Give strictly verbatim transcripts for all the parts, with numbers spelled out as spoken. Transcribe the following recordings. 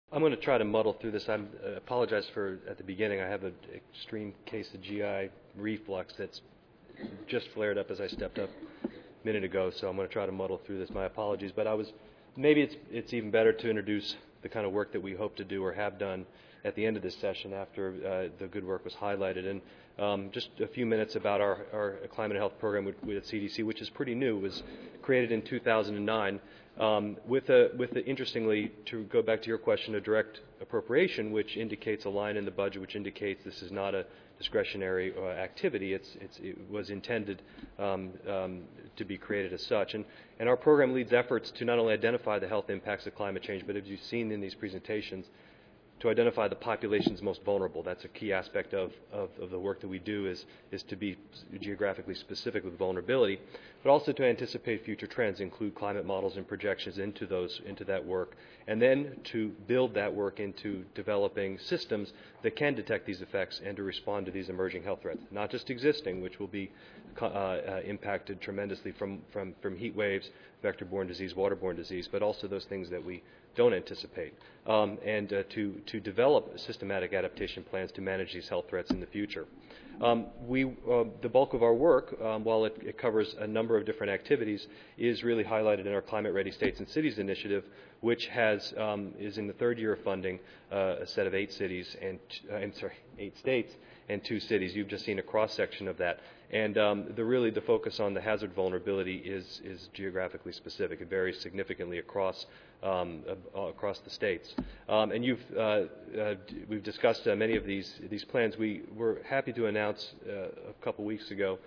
I'm going to try to muddle through this. I uh, apologize for, at the beginning, I have an extreme case of G I reflux that's just flared up as I stepped up a minute ago, so I'm going to try to muddle through this. My apologies. But I was, maybe it's, it's even better to introduce the kind of work that we hope to do or have done at the end of this session after uh, the good work was highlighted. And um, just a few minutes about our, our climate and health program with, with C D C, which is pretty new. It was created in two thousand nine. Um, with, a, with a, interestingly, to go back to your question, a direct appropriation, which indicates a line in the budget, which indicates this is not a discretionary uh, activity. It's, it's, it was intended um, um, to be created as such. And, and our program leads efforts to not only identify the health impacts of climate change, but as you've seen in these presentations, to identify the populations most vulnerable. That's a key aspect of, of, of the work that we do is, is to be geographically specific with vulnerability, but also to anticipate future trends, include climate models and projections into those, into that work, and then to build that work into developing systems that can detect these effects and to respond to these emerging health threats, not just existing, which will be uh, uh, impacted tremendously from, from, from heat waves, vector-borne disease, waterborne disease, but also those things that we don't anticipate, um, and uh, to, to develop systematic adaptation plans to manage these health threats in the future. Um, we, uh, the bulk of our work, um, while it, it covers a number of different activities, is really highlighted in our Climate Ready States and Cities initiative, which has, um, is in the third year of funding uh, a set of eight cities and, uh, I'm sorry, eight states and two cities. You've just seen a cross-section of that. And um, the really the focus on the hazard vulnerability is, is geographically specific. It varies significantly across um, uh, across the states. Um, and you've uh, uh, we've discussed uh, many of these these plans. We were happy to announce uh, a couple weeks ago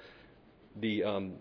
the um,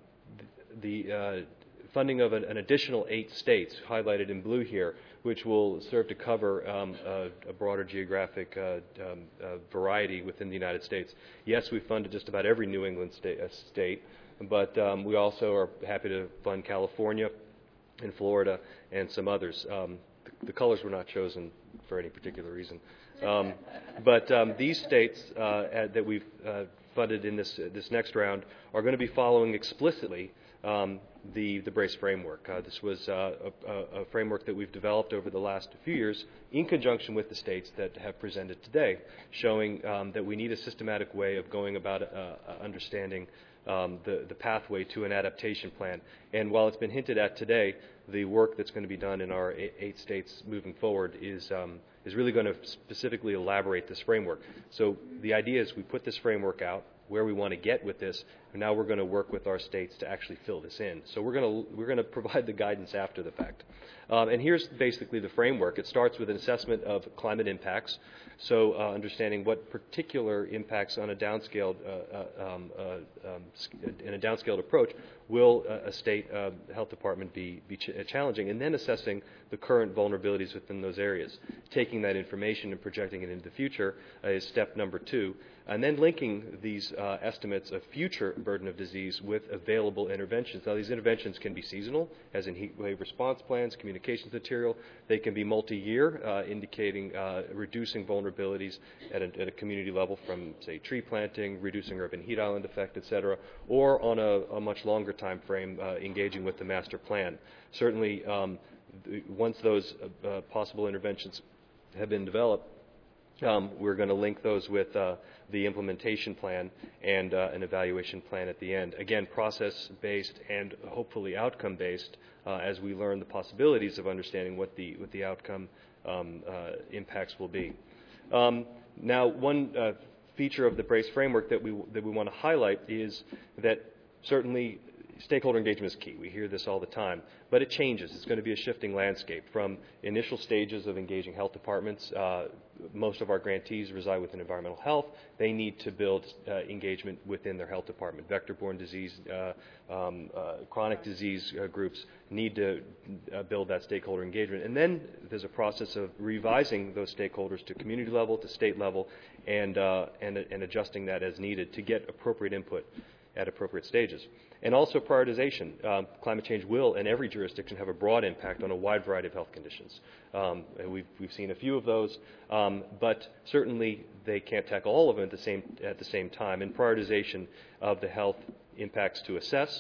the uh, funding of an, an additional eight states highlighted in blue here, which will serve to cover um, a, a broader geographic uh, um, uh, variety within the United States. Yes, we funded just about every New England state, uh, state but um, we also are happy to fund California and Florida and some others. Um, the, the colors were not chosen for any particular reason. Um, but um, these states uh, that we've uh, funded in this, uh, this next round are going to be following explicitly Um, the, the BRACE framework. Uh, this was uh, a, a framework that we've developed over the last few years in conjunction with the states that have presented today, showing um, that we need a systematic way of going about uh, understanding um, the, the pathway to an adaptation plan. And while it's been hinted at today, the work that's going to be done in our eight states moving forward is, um, is really going to specifically elaborate this framework. So the idea is we put this framework out, where we want to get with this, and now we're going to work with our states to actually fill this in. So we're going to we're going to provide the guidance after the fact. Um, and here's basically the framework. It starts with an assessment of climate impacts, so uh, understanding what particular impacts on a downscaled uh, uh, um, uh, um, in a downscaled approach will uh, a state uh, health department be be ch challenging, and then assessing the current vulnerabilities within those areas. Taking that information and projecting it into the future uh, is step number two. And then linking these uh, estimates of future burden of disease with available interventions. Now, these interventions can be seasonal, as in heat wave response plans, communications material. They can be multi-year, uh, indicating uh, reducing vulnerabilities at a, at a community level from, say, tree planting, reducing urban heat island effect, et cetera, or on a, a much longer time frame, uh, engaging with the master plan. Certainly, um, th once those uh, uh, possible interventions have been developed, Um, we're going to link those with uh, the implementation plan and uh, an evaluation plan at the end. Again, process-based and hopefully outcome-based uh, as we learn the possibilities of understanding what the, what the outcome um, uh, impacts will be. Um, now, one uh, feature of the BRACE framework that we, that we want to highlight is that certainly stakeholder engagement is key. We hear this all the time, but it changes. It's going to be a shifting landscape from initial stages of engaging health departments. Uh, most of our grantees reside within environmental health. They need to build uh, engagement within their health department. Vector-borne disease, uh, um, uh, chronic disease uh, groups need to uh, build that stakeholder engagement. And then there's a process of revising those stakeholders to community level, to state level, and, uh, and, and adjusting that as needed to get appropriate input at appropriate stages. And also prioritization. Um, climate change will, in every jurisdiction, have a broad impact on a wide variety of health conditions. Um, and we've, we've seen a few of those, um, but certainly they can't tackle all of them at the same, at the same time. And prioritization of the health impacts to assess,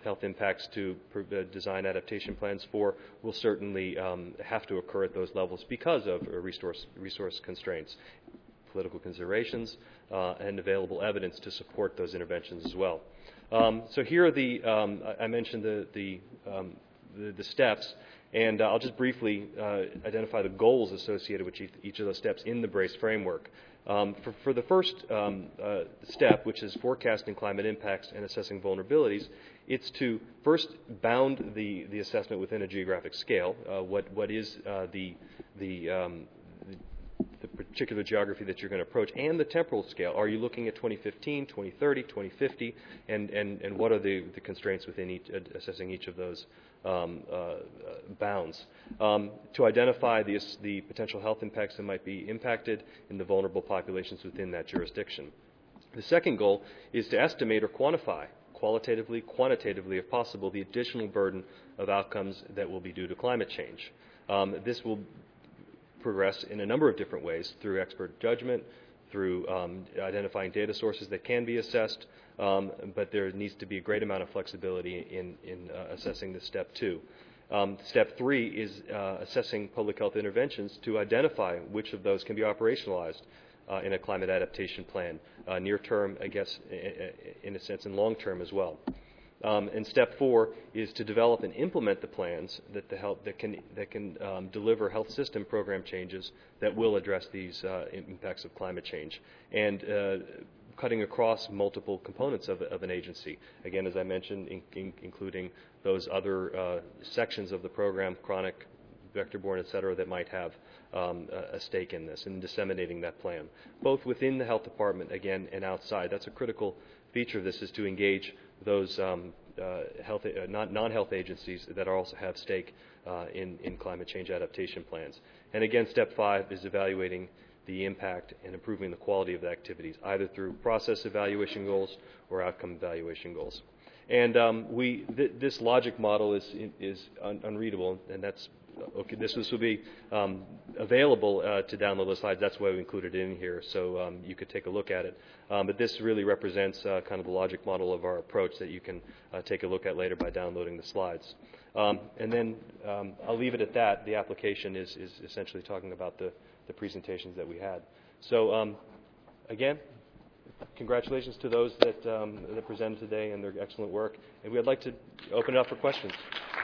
health impacts to uh, design adaptation plans for will certainly um, have to occur at those levels because of uh, resource, resource constraints, political considerations, uh, and available evidence to support those interventions as well. Um, so here are the, um, I mentioned the, the, um, the, the steps, and uh, I'll just briefly uh, identify the goals associated with each, each of those steps in the BRACE framework. Um, for, for the first um, uh, step, which is forecasting climate impacts and assessing vulnerabilities, it's to first bound the, the assessment within a geographic scale. Uh, what, what is uh, the, the, um, the the particular geography that you're going to approach, and the temporal scale. Are you looking at twenty fifteen, twenty thirty, twenty fifty, and, and, and what are the, the constraints within each, uh, assessing each of those um, uh, bounds? Um, to identify the, the potential health impacts that might be impacted in the vulnerable populations within that jurisdiction. The second goal is to estimate or quantify, qualitatively, quantitatively, if possible, the additional burden of outcomes that will be due to climate change. Um, this will progress in a number of different ways, through expert judgment, through um, identifying data sources that can be assessed, um, but there needs to be a great amount of flexibility in, in uh, assessing this step two. Um, step three is uh, assessing public health interventions to identify which of those can be operationalized uh, in a climate adaptation plan, uh, near term, I guess, in a sense, and long term as well. Um, and step four is to develop and implement the plans that, the health, that can, that can um, deliver health system program changes that will address these uh, impacts of climate change, and uh, cutting across multiple components of, of an agency. Again, as I mentioned, in, in, including those other uh, sections of the program, chronic, vector-borne, et cetera, that might have um, a, a stake in this and disseminating that plan, both within the health department, again, and outside. That's a critical feature of this, is to engage those um, uh, health, uh, non-health agencies that also have stake uh, in, in climate change adaptation plans. And again, step five is evaluating the impact and improving the quality of the activities, either through process evaluation goals or outcome evaluation goals. And um, we, th this logic model is, is un unreadable, and that's okay. This, this will be um, available uh, to download the slides. That's why we included it in here, so um, you could take a look at it. Um, but this really represents uh, kind of the logic model of our approach that you can uh, take a look at later by downloading the slides. Um, and then um, I'll leave it at that. The application is, is essentially talking about the, the presentations that we had. So um, again, congratulations to those that, um, that presented today and their excellent work. And we'd like to open it up for questions.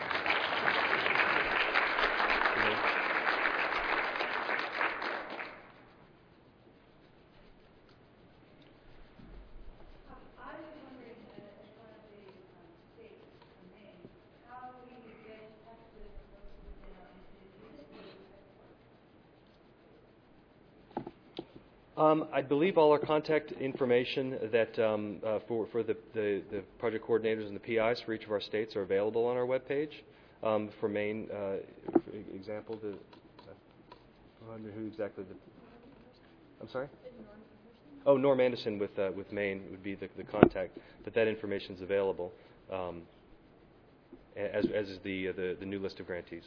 Um, I believe all our contact information that um, uh, for, for the, the, the project coordinators and the P Is for each of our states are available on our webpage. Um, for Maine, uh, for example, the, uh, I wonder who exactly the, I'm sorry? Oh, Norm Anderson with, uh, with Maine would be the, the contact, but that information is available, um, as, as is the, uh, the, the new list of grantees.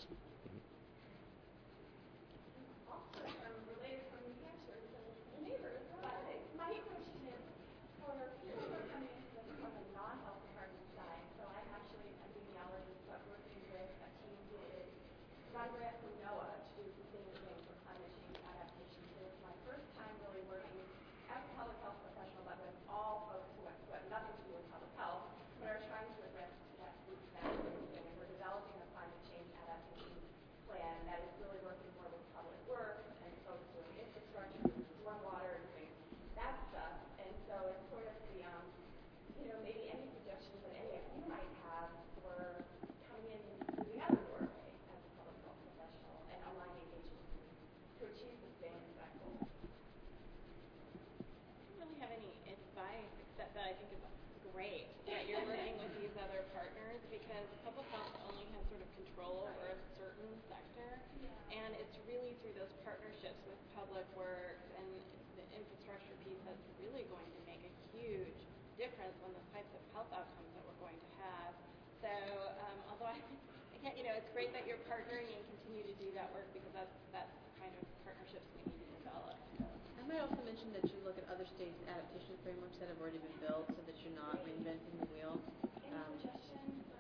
Great that you're partnering and continue to do that work, because that's, that's the kind of partnerships we need to develop. I might also mention that you look at other states' adaptation frameworks that have already been built, so that you're not reinventing the wheel. Any Um, suggestions?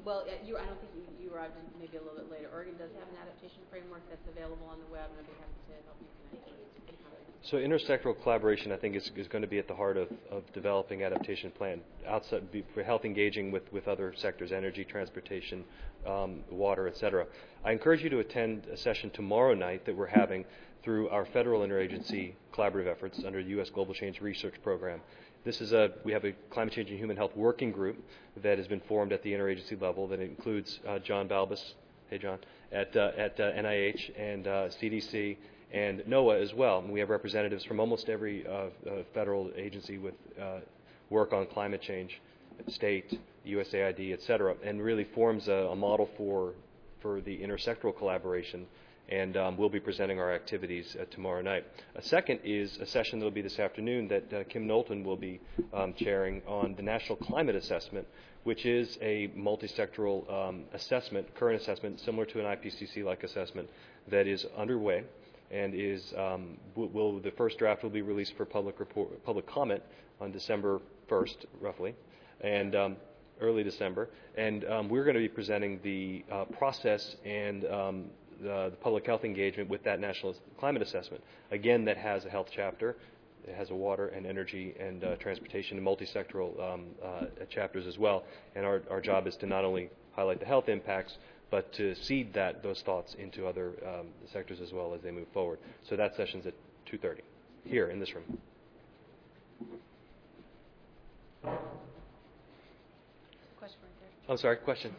Well, uh, you, I don't think you, you arrived in maybe a little bit later. Oregon does have an adaptation framework that's available on the web, and I'd be happy to help you connect with it. So intersectoral collaboration, I think, is, is going to be at the heart of, of developing adaptation plan outside be, for health engaging with, with other sectors, energy, transportation, um, water, et cetera. I encourage you to attend a session tomorrow night that we're having through our federal interagency collaborative efforts under the U S Global Change Research Program. This is a, we have a climate change and human health working group that has been formed at the interagency level that includes uh, John Balbus, hey John, at, uh, at uh, N I H and uh, C D C and NOAA as well. And we have representatives from almost every uh, uh, federal agency with uh, work on climate change, state, U S A I D, et cetera, and really forms a, a model for, for the intersectoral collaboration. And um, we'll be presenting our activities uh, tomorrow night. A second is a session that will be this afternoon that uh, Kim Knowlton will be um, chairing on the National Climate Assessment, which is a multi-sectoral um, assessment, current assessment, similar to an I P C C-like assessment that is underway and is um, will the first draft will be released for public report, public comment on December first, roughly, and um, early December. And um, we're going to be presenting the uh, process and um, the, the public health engagement with that national climate assessment. Again, that has a health chapter. It has a water and energy and uh, transportation and multi-sectoral um, uh, chapters as well. And our, our job is to not only highlight the health impacts, but to seed that those thoughts into other um, sectors as well as they move forward. So that session's at two thirty here in this room. Question right there. Oh, sorry, question.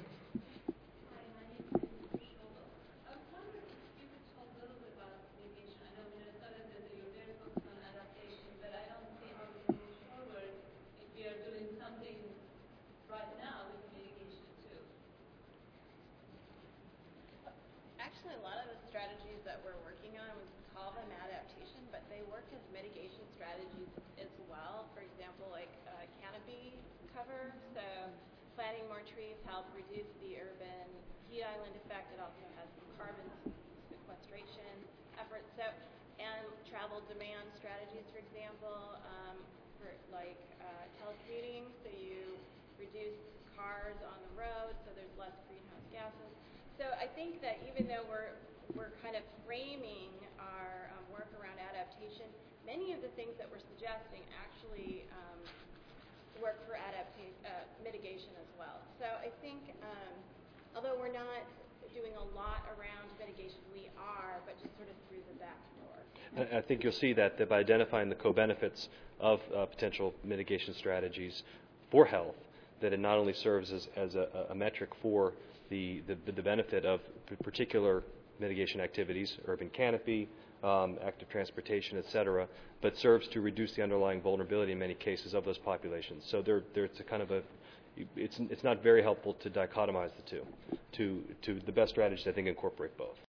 Actually, a lot of the strategies that we're working on, we call them adaptation, but they work as mitigation strategies as well. For example, like uh, canopy cover, so planting more trees help reduce the urban heat island effect. It also has some carbon sequestration efforts. So, and travel demand strategies, for example, um, for like uh, telecommuting, so you reduce cars on the road, so there's less greenhouse gases. So I think that even though we're we're kind of framing our um, work around adaptation, many of the things that we're suggesting actually um, work for adaptation, uh, mitigation as well. So I think, um, although we're not doing a lot around mitigation, we are, but just sort of through the back door. I think you'll see that, that by identifying the co-benefits of uh, potential mitigation strategies for health, that it not only serves as, as a, a metric for the, the, the benefit of particular mitigation activities, urban canopy, um, active transportation, et cetera, but serves to reduce the underlying vulnerability in many cases of those populations. So there, there it's a kind of a, it's, it's not very helpful to dichotomize the two. To, to the best strategies, I think, incorporate both.